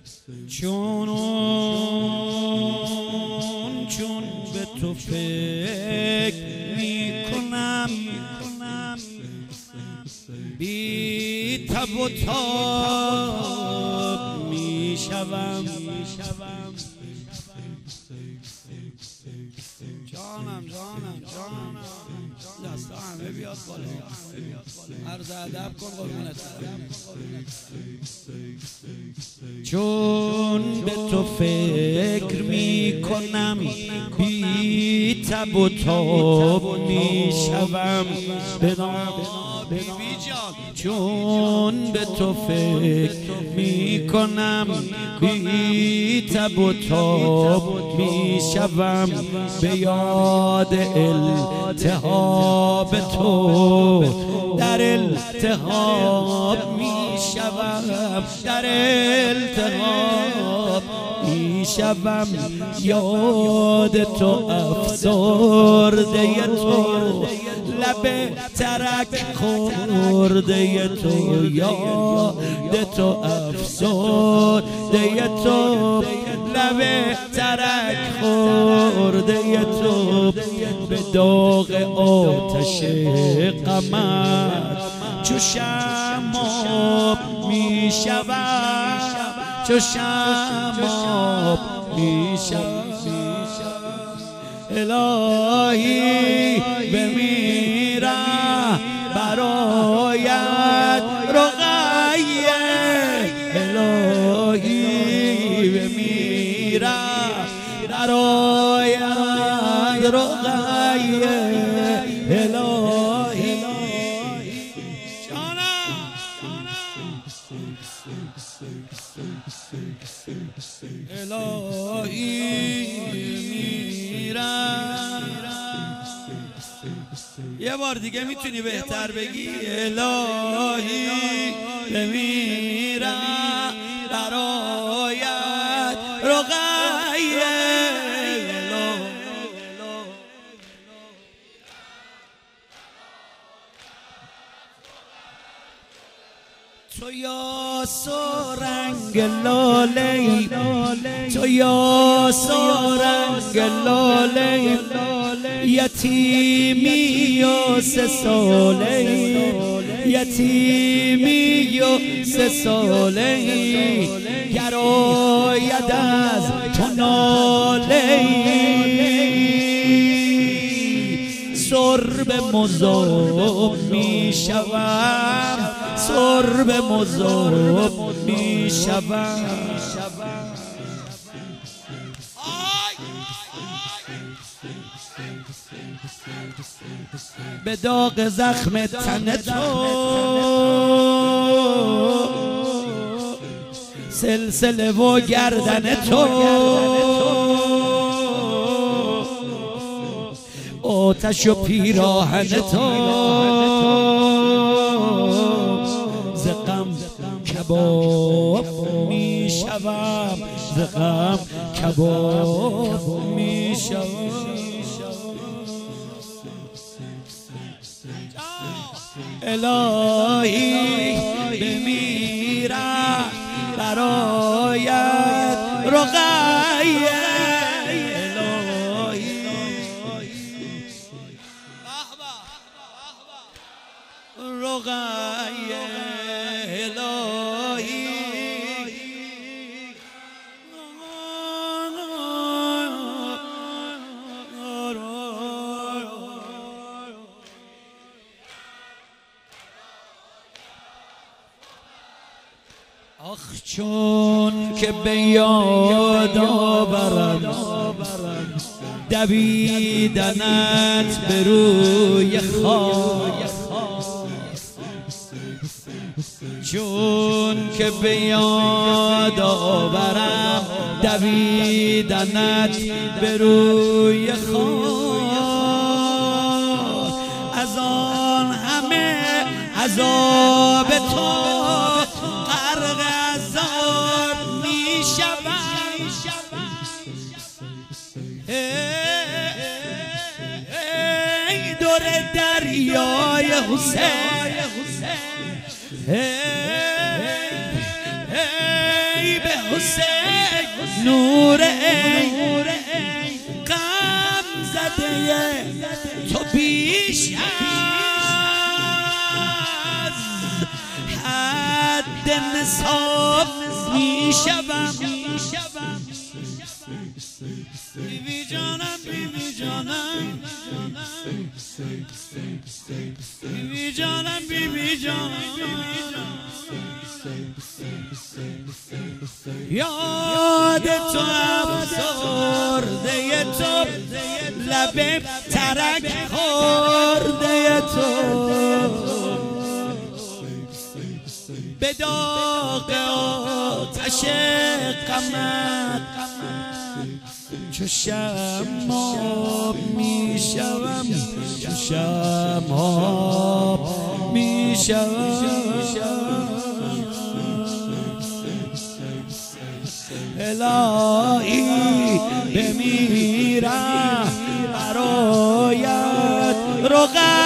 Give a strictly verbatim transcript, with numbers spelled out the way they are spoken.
چون چون به تو فکر میکنم بی تب و تاب میشوم. جانم جانم جانم دستا همه بیاد بالا، عرض ادب کن قربونت. چون به تو فکر می کنم بی تب و تاب می شوم. بیبی جان چون به تو فکر می کنم بی تب و تاب می شوم. به یاد التهاب تو در التهاب می شوم، در التهاب می شوم. یاد تو افسرده تو لب ترک خورده تو، یاد تو افسرده تو لب ترک خورده تو. به داغ آتش غمت چو شمع می شوم، چو شمع می شوم. الهی بمیرم برایت رقیه، الهی بمیرم برایت رقیه، الهی جانم الهی میرم. یه بار دیگه میتونی بهتر بگی الهی بمیرم برایت رقیه. تو یا سرنگ لاله، تو یا سرنگ لاله، یتیمی و سه ساله، یتیمی و سه ساله. گر آید از تو ناله سرب مذاب می شوم، سرب مذاب می شوم. به داغ زخم تن تو سلسله و گردن تو آتش و پیراهن تو ز غم کباب می شوم، ز غم کباب می شوم. الهی بمیرم برایت رقیه، الهی رقیه، الهی آخ چون که به یاد آورم دویدنت به روی خاک، چون که به یاد آورم دویدنت به روی خاک. از آن همه عذاب تو غرق عذاب می شوم. ای دور دریای حسین، ای به حسین نور ای غم زده تو بیش از حد نصاب میشوم بیبی جانم بیبی جانم بیبی جانم بیبی جانم یاد تو افسرده تو لب ترک خورده تو به داغ آتش غمت چو شمع میشوم چو شمع میشوم الهی بمیرم برایت رقم